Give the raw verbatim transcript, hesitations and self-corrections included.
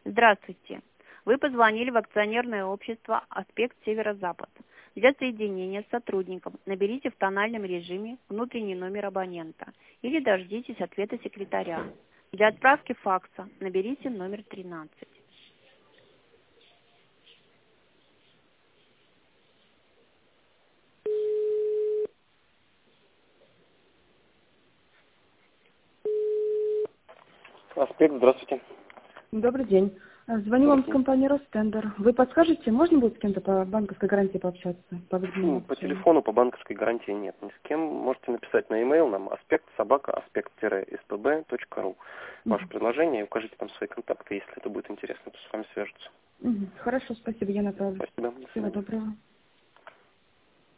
Здравствуйте. Вы позвонили в акционерное общество «Аспект Северо-Запад». Для соединения с сотрудником наберите в тональном режиме внутренний номер абонента или дождитесь ответа секретаря. Для отправки факса наберите номер тринадцать. Аспект, здравствуйте. Добрый день. Звоню вам с компании Ростендер. Вы подскажете, можно будет с кем-то по банковской гарантии пообщаться? По, Ну, по телефону, по банковской гарантии нет. Ни с кем. Можете написать на e-mail нам аспект собака аспект эс пэ бэ точка ру. Ваше предложение, укажите там свои контакты. Если это будет интересно, то с вами свяжутся. Угу. Хорошо, спасибо, я направлю. Спасибо. Всего доброго.